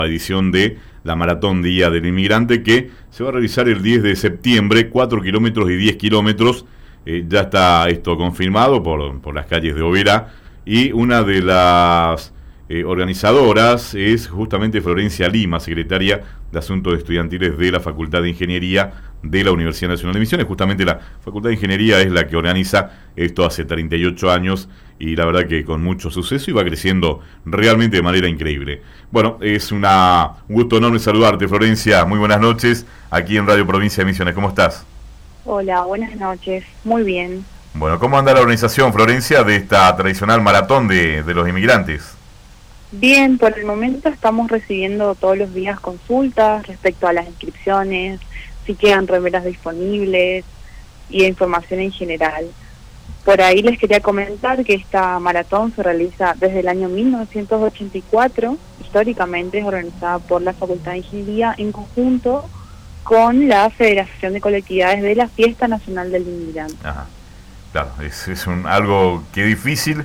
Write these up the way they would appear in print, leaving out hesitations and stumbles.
edición de la Maratón Día del Inmigrante, que se va a realizar el 10 de septiembre, 4 kilómetros y 10 kilómetros. Ya está esto confirmado por las calles de Oberá, y una de las organizadoras es justamente Florencia Lima, secretaria de Asuntos Estudiantiles de la Facultad de Ingeniería de la Universidad Nacional de Misiones. Justamente la Facultad de Ingeniería es la que organiza esto hace 38 años, y la verdad que con mucho suceso y va creciendo realmente de manera increíble. Bueno, es un gusto enorme saludarte, Florencia. Muy buenas noches aquí en Radio Provincia de Misiones. ¿Cómo estás? Hola, buenas noches. Muy bien. Bueno, ¿cómo anda la organización, Florencia, de esta tradicional maratón de los inmigrantes? Bien, por el momento estamos recibiendo todos los días consultas respecto a las inscripciones, si quedan remeras disponibles y de información en general. Por ahí les quería comentar que esta maratón se realiza desde el año 1984, históricamente es organizada por la Facultad de Ingeniería en conjunto con la Federación de Colectividades de la Fiesta Nacional del Inmigrante. Ajá. Claro, es algo que difícil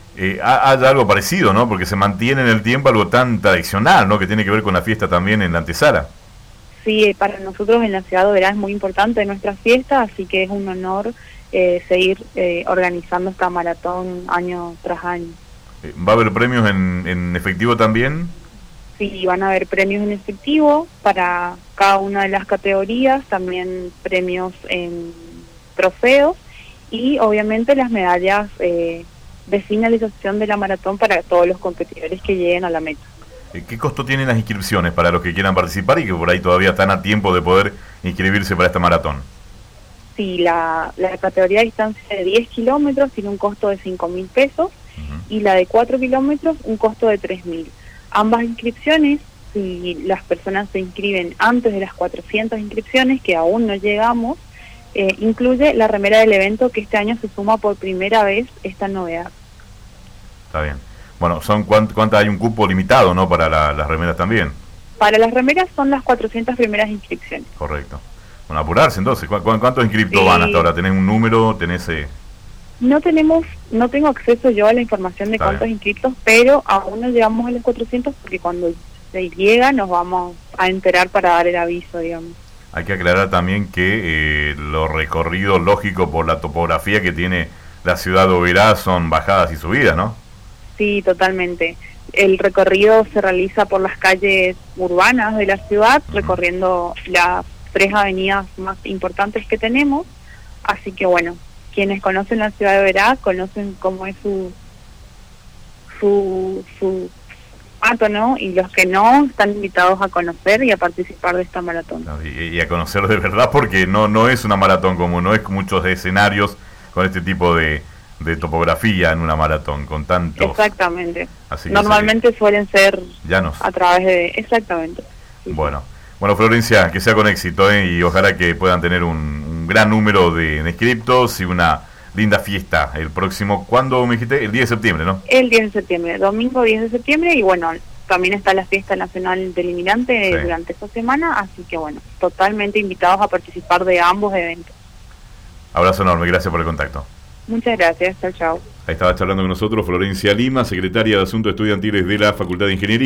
haya algo parecido, ¿no? Porque se mantiene en el tiempo algo tan tradicional, ¿no? Que tiene que ver con la fiesta también en la antesala. Sí, para nosotros en la ciudad de Oberá es muy importante nuestra fiesta, así que es un honor seguir organizando esta maratón año tras año. ¿Va a haber premios en efectivo también? Sí, van a haber premios en efectivo para cada una de las categorías, también premios en trofeos y obviamente las medallas de finalización de la maratón para todos los competidores que lleguen a la meta. ¿Qué costo tienen las inscripciones para los que quieran participar y que por ahí todavía están a tiempo de poder inscribirse para esta maratón? Sí, la categoría de distancia de 10 kilómetros tiene un costo de 5.000 pesos y la de 4 kilómetros un costo de 3.000. Ambas inscripciones, si las personas se inscriben antes de las 400 inscripciones, que aún no llegamos, incluye la remera del evento, que este año se suma por primera vez esta novedad. Está bien. Bueno, ¿cuántas hay un cupo limitado, no? Para las remeras también. Para las remeras son las 400 primeras inscripciones. Correcto. Bueno, apurarse entonces. ¿Cuántos inscriptos van hasta ahora? ¿Tenés un número? ¿Tenés...? No tengo acceso yo a la información de cuántos inscriptos, pero aún no llegamos a los 400 porque cuando se llega nos vamos a enterar para dar el aviso, digamos. Hay que aclarar también que los recorridos lógicos por la topografía que tiene la ciudad de Oberá son bajadas y subidas, ¿no? Sí, totalmente. El recorrido se realiza por las calles urbanas de la ciudad, recorriendo las 3 avenidas más importantes que tenemos, así que bueno, quienes conocen la ciudad de Oberá conocen cómo es su ¿no? Y los que no están invitados a conocer y a participar de esta maratón. Y a conocer de verdad, porque no es una maratón común, no es muchos escenarios con este tipo de topografía en una maratón, con tantos... Exactamente. Así normalmente suelen ser llanos. A través de... Exactamente. Sí. Bueno, Florencia, que sea con éxito, y ojalá que puedan tener un gran número de inscriptos y una linda fiesta el próximo, ¿cuándo me dijiste? El 10 de septiembre, ¿no? El 10 de septiembre, domingo 10 de septiembre, y bueno, también está la fiesta nacional del inmigrante durante esta semana, así que bueno, totalmente invitados a participar de ambos eventos. Abrazo enorme, gracias por el contacto. Muchas gracias, chao, chao. Ahí estaba charlando con nosotros Florencia Lima, secretaria de Asuntos Estudiantiles de la Facultad de Ingeniería.